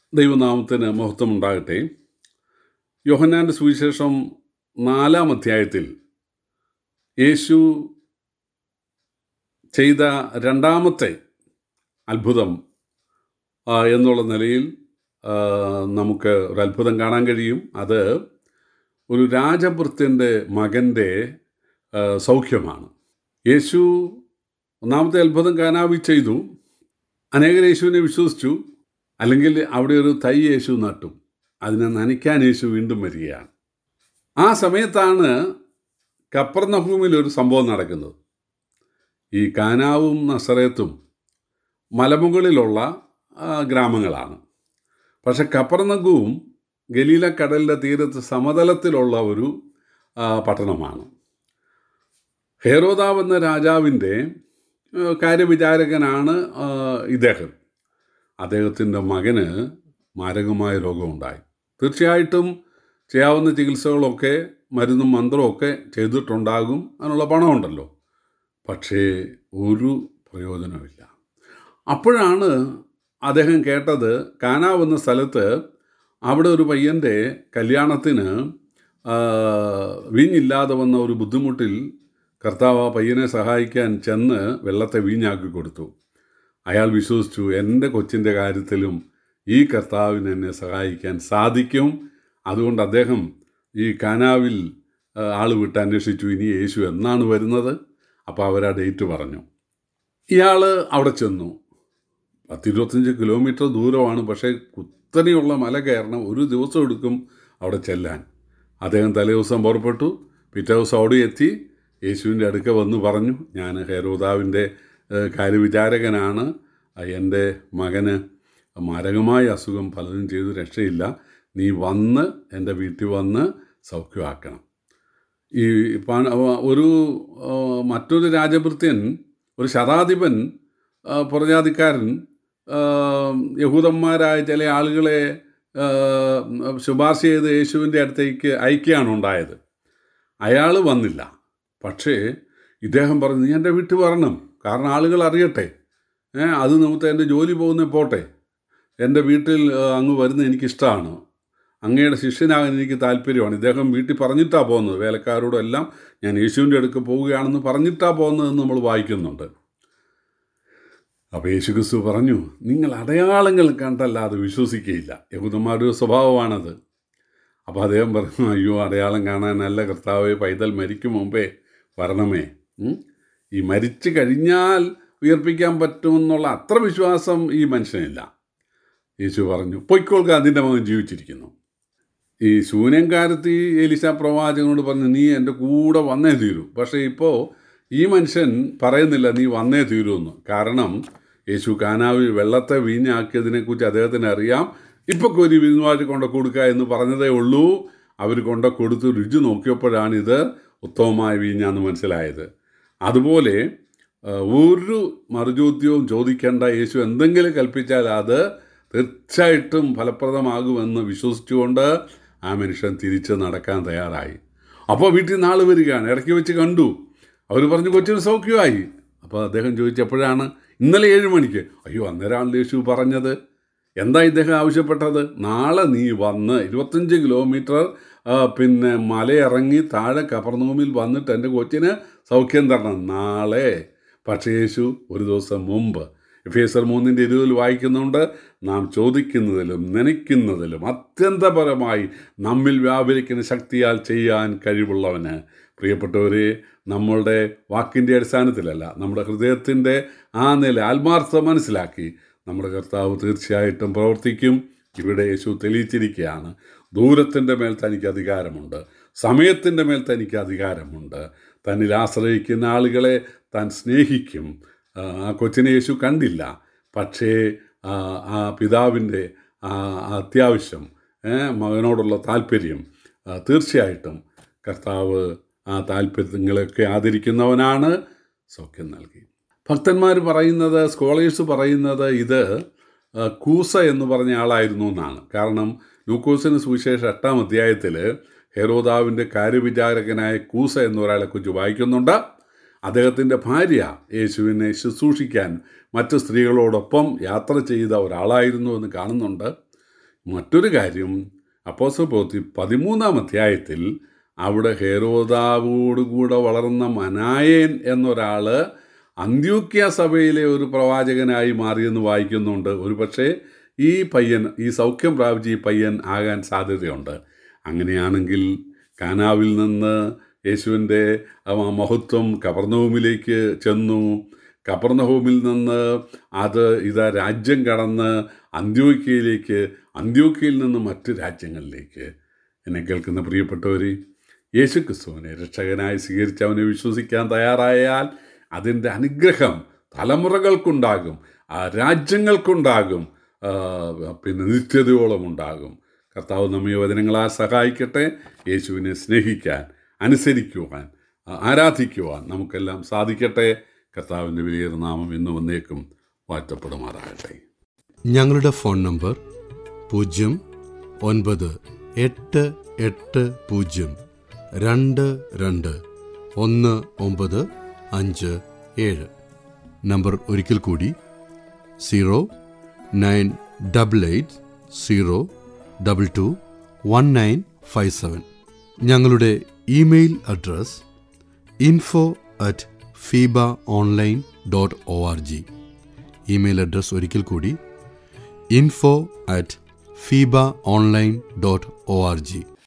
ദൈവനാമത്തിന് മഹത്വമുണ്ടാകട്ടെ. യോഹന്നാൻ്റെ സുവിശേഷം 4-ാം അധ്യായത്തിൽ യേശു ചെയ്ത രണ്ടാമത്തെ അത്ഭുതം എന്നുള്ള നിലയിൽ നമുക്ക് ഒരു അത്ഭുതം കാണാൻ കഴിയും. അത് ഒരു രാജഭൃത്യൻ്റെ മകൻ്റെ സൗഖ്യമാണ്. യേശു ഒന്നാമത്തെ അത്ഭുതം കാനാവിൽ ചെയ്തു. അനേകർ യേശുവിനെ വിശ്വസിച്ചു. അല്ലെങ്കിൽ അവിടെ ഒരു തൈ യേശു നട്ടു, അതിനെ നനയ്ക്കാൻ യേശു വീണ്ടും വരികയാണ്. ആ സമയത്താണ് കപ്പർന്നഹൂമിൽ ഒരു സംഭവം നടക്കുന്നത്. ഈ കാനാവും നസറേത്തും മലമുകളിലുള്ള ഗ്രാമങ്ങളാണ്. പക്ഷെ കപ്പർന്നഹൂം ഗലീല കടലിൻ്റെ തീരത്ത് സമതലത്തിലുള്ള ഒരു പട്ടണമാണ്. ഹെരോദാവ് എന്ന രാജാവിൻ്റെ കാര്യവിചാരകനാണ് ഇദ്ദേഹം. അദ്ദേഹത്തിൻ്റെ മകന് മാരകമായ രോഗമുണ്ടായി. തീർച്ചയായിട്ടും ചെയ്യാവുന്ന ചികിത്സകളൊക്കെ മരുന്നും മന്ത്രമൊക്കെ ചെയ്തിട്ടുണ്ടാകും, അതിനുള്ള പണമുണ്ടല്ലോ. പക്ഷേ ഒരു പ്രയോജനമില്ല. അപ്പോഴാണ് അദ്ദേഹം കേട്ടത്, കാനാവ് എന്ന സ്ഥലത്ത് അവിടെ ഒരു പയ്യൻ്റെ കല്യാണത്തിന് വീഞ്ഞില്ലാതെ വന്ന ഒരു ബുദ്ധിമുട്ടിൽ കർത്താവ് ആ പയ്യനെ സഹായിക്കാൻ ചെന്ന് വെള്ളത്തെ വീഞ്ഞാക്കി കൊടുത്തു. അയാൾ വിശ്വസിച്ചു, എൻ്റെ കൊച്ചിൻ്റെ കാര്യത്തിലും ഈ കർത്താവിന് എന്നെ സഹായിക്കാൻ സാധിക്കും. അതുകൊണ്ട് അദ്ദേഹം ഈ കാനാവിൽ ആൾ വിട്ട് അന്വേഷിച്ചു, ഇനി യേശു എന്നാണ് വരുന്നത്. അപ്പോൾ അവരാ ഡേറ്റ് പറഞ്ഞു. ഇയാൾ അവിടെ ചെന്നു. 10-25 കിലോമീറ്റർ ദൂരമാണ്. പക്ഷേ കുത്തനെയുള്ള മല കയറണം, ഒരു ദിവസം എടുക്കും അവിടെ ചെല്ലാൻ. അദ്ദേഹം തലേദിവസം പുറപ്പെട്ടു. പിറ്റേ ദിവസം അവിടെ എത്തി യേശുവിൻ്റെ അടുക്ക വന്ന് പറഞ്ഞു, ഞാൻ ഹെരോദാവിൻ്റെ കാര്യവിചാരകനാണ്. എൻ്റെ മകന് മാരകമായ അസുഖം, പലതും ചെയ്ത് രക്ഷയില്ല. നീ വന്ന് എൻ്റെ വീട്ടിൽ വന്ന് സൗഖ്യമാക്കണം. ഈ മറ്റൊരു രാജഭൃത്യൻ, ഒരു ശതാധിപൻ, പുറജാതിക്കാരൻ, യഹൂദന്മാരായ ചില ആളുകളെ ശുപാർശ ചെയ്ത് യേശുവിൻ്റെ അടുത്തേക്ക് അയക്കുകയാണ് ഉണ്ടായത്. അയാൾ വന്നില്ല. പക്ഷേ ഇദ്ദേഹം പറഞ്ഞു, നീ എൻ്റെ വീട്ടിൽ വരണം, കാരണം ആളുകൾ അറിയട്ടെ. അത് നമുക്ക് എൻ്റെ ജോലി പോകുന്ന പോട്ടെ, എൻ്റെ വീട്ടിൽ അങ്ങ് വരുന്നത് എനിക്കിഷ്ടമാണ്, അങ്ങയുടെ ശിഷ്യനാകാൻ എനിക്ക് താല്പര്യമാണ്. ഇദ്ദേഹം വീട്ടിൽ പറഞ്ഞിട്ടാണ് പോകുന്നത്. വേലക്കാരോടും എല്ലാം ഞാൻ യേശുവിൻ്റെ അടുക്ക് പോവുകയാണെന്ന് പറഞ്ഞിട്ടാണ് പോകുന്നതെന്ന് നമ്മൾ വായിക്കുന്നുണ്ട്. അപ്പോൾ യേശു ക്രിസ്തു പറഞ്ഞു, നിങ്ങൾ അടയാളങ്ങൾ കണ്ടല്ലാതെ വിശ്വസിക്കുകയില്ല. യഹൂദന്മാരുടെ സ്വഭാവമാണത്. അപ്പോൾ അദ്ദേഹം പറഞ്ഞു, അയ്യോ, അടയാളം കാണാനല്ല കർത്താവേ, പൈതൽ മരിക്കും മുമ്പേ വരണമേ. ഈ മരിച്ചു കഴിഞ്ഞാൽ ഉയർപ്പിക്കാൻ പറ്റുമെന്നുള്ള അത്ര വിശ്വാസം ഈ മനുഷ്യനില്ല. യേശു പറഞ്ഞു, പൊയ്ക്കൊള്ളുക, അതിൻ്റെ മകൻ ജീവിച്ചിരിക്കുന്നു. ഈ ശൂന്യംകാരത്തി എലീശ പ്രവാചകനോട് പറഞ്ഞു, നീ എൻ്റെ കൂടെ വന്നേ തീരൂ. പക്ഷേ ഇപ്പോൾ ഈ മനുഷ്യൻ പറയുന്നില്ല നീ വന്നേ തീരുമെന്ന്. കാരണം യേശു കാനാവിൽ വെള്ളത്തെ വീഞ്ഞാക്കിയതിനെക്കുറിച്ച് അദ്ദേഹത്തിന് അറിയാം. ഇപ്പോൾ ഒരു വിരുന്നുവാഴ്ച കൊണ്ട് കൊടുക്കുക എന്ന് പറഞ്ഞതേ ഉള്ളൂ. അവർ കൊണ്ട് കൊടുത്ത് രുചി നോക്കിയപ്പോഴാണ് ഇത് ഉത്തമമായ വീഞ്ഞാന്ന് മനസ്സിലായത്. അതുപോലെ ഒരു മറുചോദ്യവും ചോദിക്കേണ്ട. യേശു എന്തെങ്കിലും കൽപ്പിച്ചാൽ അത് തീർച്ചയായിട്ടും ഫലപ്രദമാകുമെന്ന് വിശ്വസിച്ചുകൊണ്ട് ആ മനുഷ്യൻ തിരിച്ച് നടക്കാൻ തയ്യാറായി. അപ്പോൾ വീട്ടിൽ നാൾ വരികയാണ്. ഇടയ്ക്ക് വെച്ച് കണ്ടു. അവർ പറഞ്ഞു, കൊച്ചിന് സൗഖ്യമായി. അപ്പോൾ അദ്ദേഹം ചോദിച്ചപ്പോഴാണ്, ഇന്നലെ 7 മണിക്ക്. അയ്യോ, അന്നേരമാണ് യേശു പറഞ്ഞത്. എന്താ ഇദ്ദേഹം ആവശ്യപ്പെട്ടത്? നാളെ നീ വന്ന് 25 കിലോമീറ്റർ മലയിറങ്ങി താഴെ കപ്പർന്നഹൂമിൽ വന്നിട്ട് എൻ്റെ കൊച്ചിന് സൗഖ്യം തരണം നാളെ. പക്ഷേ യേശു ഒരു ദിവസം മുമ്പ് എഫേസ്യർ 3:20 വായിക്കുന്നുണ്ട്, നാം ചോദിക്കുന്നതിലും നനയ്ക്കുന്നതിലും അത്യന്തപരമായി നമ്മിൽ വ്യാപരിക്കുന്ന ശക്തിയാൽ ചെയ്യാൻ കഴിവുള്ളവന്. പ്രിയപ്പെട്ടവരെ, നമ്മളുടെ വാക്കിൻ്റെ അടിസ്ഥാനത്തിലല്ല, നമ്മുടെ ഹൃദയത്തിൻ്റെ ആ നില ആത്മാർത്ഥത മനസ്സിലാക്കി നമ്മുടെ കർത്താവ് തീർച്ചയായിട്ടും പ്രവർത്തിക്കും. ഇവിടെ യേശു തെളിയിച്ചിരിക്കുകയാണ്, ദൂരത്തിൻ്റെ മേൽ തനിക്ക് അധികാരമുണ്ട്, സമയത്തിൻ്റെ മേൽ തനിക്ക് അധികാരമുണ്ട്. തന്നിൽ ആശ്രയിക്കുന്ന ആളുകളെ താൻ സ്നേഹിക്കും. ആ കൊച്ചിനെ യേശു കണ്ടില്ല, പക്ഷേ ആ പിതാവിൻ്റെ അത്യാവശ്യം, മകനോടുള്ള താല്പര്യം, തീർച്ചയായിട്ടും കർത്താവ് ആ താല്പര്യങ്ങളൊക്കെ ആദരിക്കുന്നവനാണ്. സൗഖ്യം നൽകി. ഭക്തന്മാർ പറയുന്നത്, സ്കോളേഴ്സ് പറയുന്നത് ഇത് കൂസ എന്ന് പറഞ്ഞ ആളായിരുന്നു എന്നാണ്. കാരണം ലൂക്കോസിന് സുവിശേഷം 8-ാം അധ്യായത്തിൽ ഹെരോദാവിൻ്റെ കാര്യവിചാരകനായ കൂസ എന്നൊരാളെക്കുറിച്ച് വായിക്കുന്നുണ്ട്. അദ്ദേഹത്തിൻ്റെ ഭാര്യ യേശുവിനെ ശുശ്രൂഷിക്കാൻ മറ്റ് സ്ത്രീകളോടൊപ്പം യാത്ര ചെയ്ത ഒരാളായിരുന്നു എന്ന് കാണുന്നുണ്ട്. മറ്റൊരു കാര്യം, അപ്പോസ്തലർ പ്രവൃത്തി 13-ാം അധ്യായത്തിൽ അവിടെ ഹെരോദാവോടുകൂടെ വളർന്ന മനായേൻ എന്നൊരാൾ അന്ത്യോക്യ സഭയിലെ ഒരു പ്രവാചകനായി മാറിയെന്ന് വായിക്കുന്നുണ്ട്. ഒരു പക്ഷേ ഈ പയ്യൻ, ഈ സൗഖ്യം പ്രാപിച്ച് ഈ പയ്യൻ ആകാൻ സാധ്യതയുണ്ട്. അങ്ങനെയാണെങ്കിൽ കാനാവിൽ നിന്ന് യേശുവിൻ്റെ മഹത്വം കപർന്നഹൂമിലേക്ക് ചെന്നു. കപർന്നഹൂമിൽ നിന്ന് ഇതാ രാജ്യം കടന്ന് അന്ത്യോക്യയിലേക്ക്, അന്ത്യോക്യയിൽ നിന്ന് മറ്റ് രാജ്യങ്ങളിലേക്ക്. എന്നെ കേൾക്കുന്ന പ്രിയപ്പെട്ടവർ, യേശുക്രിസ്തുവിനെ രക്ഷകനായി സ്വീകരിച്ച് അവനെ വിശ്വസിക്കാൻ തയ്യാറായാൽ അതിൻ്റെ അനുഗ്രഹം തലമുറകൾക്കുണ്ടാകും, രാജ്യങ്ങൾക്കുണ്ടാകും, പിന്നെ നിത്യതയോളം ഉണ്ടാകും. കർത്താവ് നമ്മെ വചനങ്ങളാൽ സഹായിക്കട്ടെ. യേശുവിനെ സ്നേഹിക്കാൻ, അനുസരിക്കുവാൻ, ആരാധിക്കുവാൻ നമുക്കെല്ലാം സാധിക്കട്ടെ. കർത്താവിൻ്റെ വിലയേറിയ നാമം ഇന്നും എന്നേക്കും വാഴ്ത്തപ്പെടുമാറാകട്ടെ. ഞങ്ങളുടെ ഫോൺ നമ്പർ 0988-22-1957. നമ്പർ ഒരിക്കൽ കൂടി 0988-022-1957. ഞങ്ങളുടെ email address info@fibaonline.org. Email address ഒരിക്കൽ കൂടി info@fibaonline.org.